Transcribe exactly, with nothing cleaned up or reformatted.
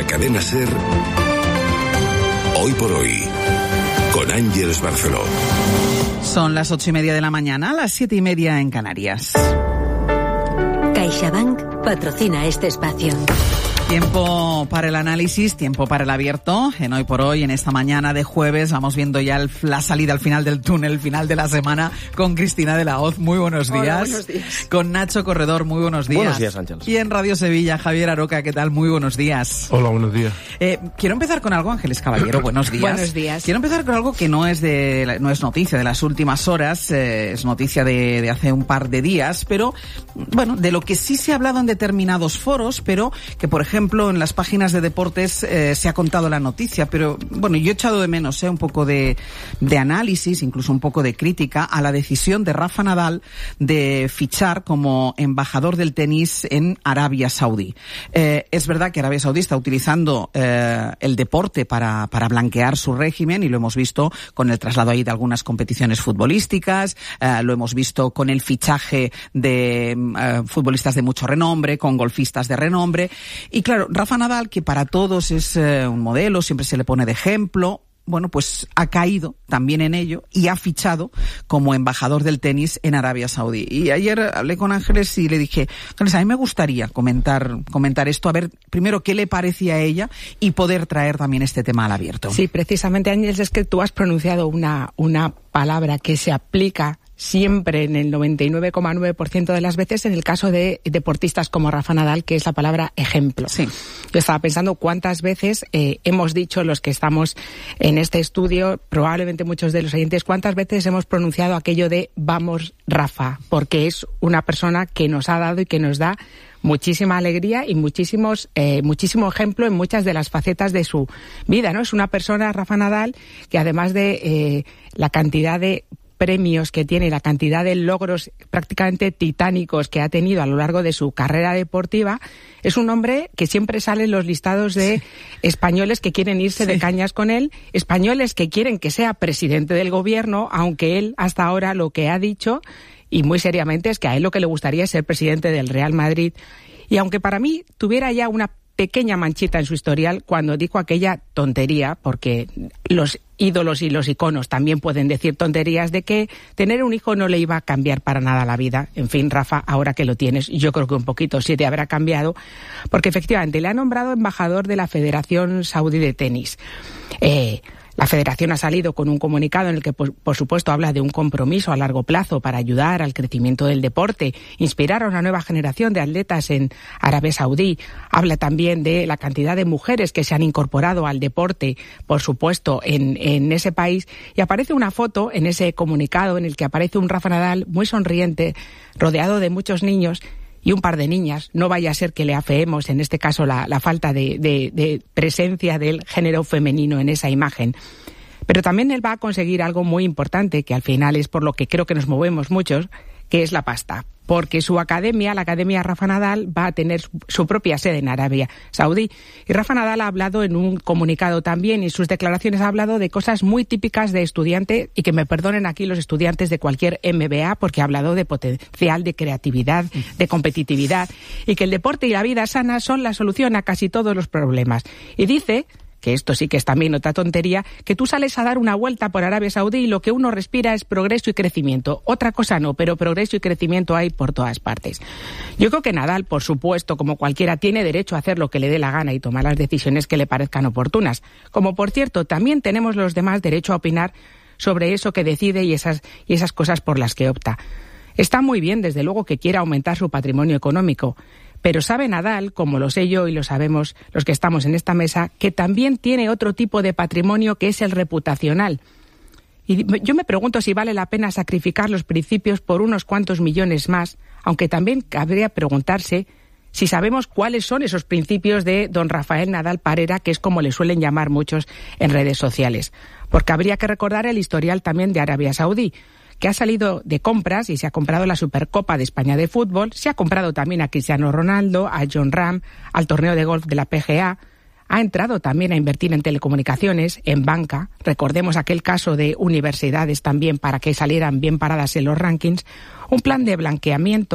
la cadena SER, Hoy por Hoy, con Ángeles Barceló. Son las ocho y media de la mañana, las siete y media en Canarias. CaixaBank patrocina este espacio. Tiempo para el análisis, tiempo para el abierto. En Hoy por Hoy, en esta mañana de jueves, vamos viendo ya el, la salida al final del túnel, el final de la semana, con Cristina de la Hoz. Muy buenos días. Hola, buenos días. Con Nacho Corredor, muy buenos días. Buenos días, Ángeles. Y en Radio Sevilla, Javier Aroca, ¿qué tal? Muy buenos días. Hola, buenos días. Eh, quiero empezar con algo, Ángeles Caballero, buenos días. Buenos días. Quiero empezar con algo que no es de no es noticia de las últimas horas, eh, es noticia de, de hace un par de días, pero, bueno, de lo que sí se ha hablado en determinados foros, pero que, por ejemplo, en las páginas de deportes eh, se ha contado la noticia, pero bueno, yo he echado de menos eh, un poco de, de análisis, incluso un poco de crítica a la decisión de Rafa Nadal de fichar como embajador del tenis en Arabia Saudí. Eh, es verdad que Arabia Saudí está utilizando eh, el deporte para, para blanquear su régimen, y lo hemos visto con el traslado ahí de algunas competiciones futbolísticas, eh, lo hemos visto con el fichaje de eh, futbolistas de mucho renombre, con golfistas de renombre, y claro, Rafa Nadal, que para todos es eh, un modelo, siempre se le pone de ejemplo, bueno, pues ha caído también en ello y ha fichado como embajador del tenis en Arabia Saudí. Y ayer hablé con Ángeles y le dije, Ángeles, a mí me gustaría comentar comentar esto, a ver primero qué le parecía a ella y poder traer también este tema al abierto. Sí, precisamente, Ángeles, es que tú has pronunciado una, una palabra que se aplica siempre en el noventa y nueve coma nueve por ciento de las veces en el caso de deportistas como Rafa Nadal, que es la palabra ejemplo. Sí. Yo estaba pensando cuántas veces eh, hemos dicho los que estamos en este estudio, probablemente muchos de los oyentes, cuántas veces hemos pronunciado aquello de vamos Rafa, porque es una persona que nos ha dado y que nos da muchísima alegría y muchísimos eh, muchísimo ejemplo en muchas de las facetas de su vida, ¿no? Es una persona, Rafa Nadal, que además de eh, la cantidad de premios que tiene, la cantidad de logros prácticamente titánicos que ha tenido a lo largo de su carrera deportiva, es un hombre que siempre sale en los listados de sí. españoles que quieren irse sí. de cañas con él, españoles que quieren que sea presidente del gobierno, aunque él hasta ahora lo que ha dicho, y muy seriamente, es que a él lo que le gustaría es ser presidente del Real Madrid. Y aunque para mí tuviera ya una pequeña manchita en su historial cuando dijo aquella tontería, porque los ídolos y los iconos también pueden decir tonterías, de que tener un hijo no le iba a cambiar para nada la vida. En fin, Rafa, ahora que lo tienes, yo creo que un poquito sí te habrá cambiado, porque efectivamente le ha nombrado embajador de la Federación Saudí de Tenis. Eh... La Federación ha salido con un comunicado en el que, por, por supuesto, habla de un compromiso a largo plazo para ayudar al crecimiento del deporte, inspirar a una nueva generación de atletas en Arabia Saudí. Habla también de la cantidad de mujeres que se han incorporado al deporte, por supuesto, en, en ese país. Y aparece una foto en ese comunicado en el que aparece un Rafa Nadal muy sonriente, rodeado de muchos niños y un par de niñas. No vaya a ser que le afeemos, en este caso, la, la falta de, de, de presencia del género femenino en esa imagen. Pero también él va a conseguir algo muy importante, que al final es por lo que creo que nos movemos muchos, que es la pasta. Porque su academia, la Academia Rafa Nadal, va a tener su, su propia sede en Arabia Saudí. Y Rafa Nadal ha hablado en un comunicado también, y en sus declaraciones ha hablado de cosas muy típicas de estudiante, y que me perdonen aquí los estudiantes de cualquier M B A, porque ha hablado de potencial, de creatividad, de competitividad, y que el deporte y la vida sana son la solución a casi todos los problemas. Y dice, que esto sí que es también otra tontería, que tú sales a dar una vuelta por Arabia Saudí y lo que uno respira es progreso y crecimiento. Otra cosa no, pero progreso y crecimiento hay por todas partes. Yo creo que Nadal, por supuesto, como cualquiera, tiene derecho a hacer lo que le dé la gana y tomar las decisiones que le parezcan oportunas. Como, por cierto, también tenemos los demás derecho a opinar sobre eso que decide y esas, y esas cosas por las que opta. Está muy bien, desde luego, que quiera aumentar su patrimonio económico, pero sabe Nadal, como lo sé yo y lo sabemos los que estamos en esta mesa, que también tiene otro tipo de patrimonio, que es el reputacional. Y yo me pregunto si vale la pena sacrificar los principios por unos cuantos millones más, aunque también cabría preguntarse si sabemos cuáles son esos principios de don Rafael Nadal Parera, que es como le suelen llamar muchos en redes sociales. Porque habría que recordar el historial también de Arabia Saudí, que ha salido de compras y se ha comprado la Supercopa de España de fútbol, se ha comprado también a Cristiano Ronaldo, a John Ram, al torneo de golf de la P G A, ha entrado también a invertir en telecomunicaciones, en banca, recordemos aquel caso de universidades también para que salieran bien paradas en los rankings, un plan de blanqueamiento